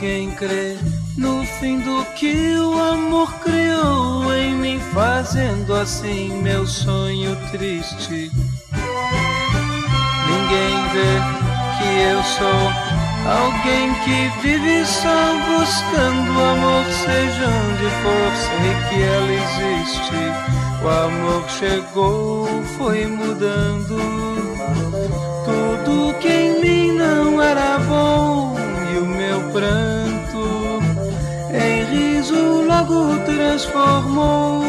alguém crê no fim do que o amor criou em mim, fazendo assim meu sonho triste. Ninguém vê que eu sou alguém que vive só buscando amor, seja onde for, sei que ela existe. O amor chegou, foi mudando tudo que em mim não era bom, e o meu pranto em riso logo transformou.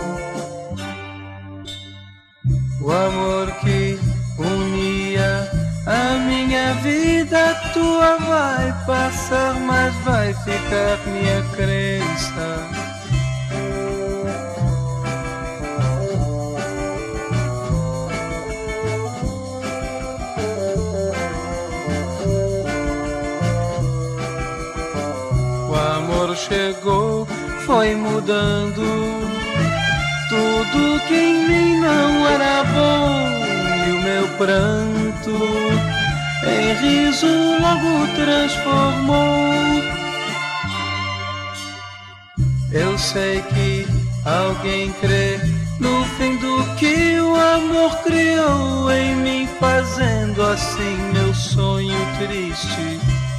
O amor que unia a minha vida, a tua vai passar, mas vai ficar minha crença. O amor chegou, foi mudando tudo que em mim não era bom, e o meu pranto em riso logo transformou. Eu sei que alguém crê no fim do que o amor criou em mim, fazendo assim meu sonho triste.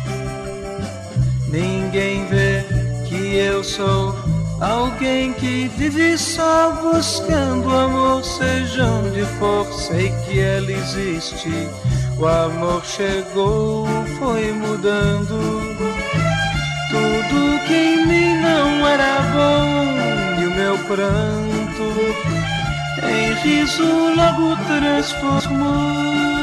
Ninguém vê que eu sou alguém que vive só buscando amor, seja onde for, sei que ela existe. O amor chegou, foi mudando tudo que em mim não era bom, e o meu pranto em riso logo transformou.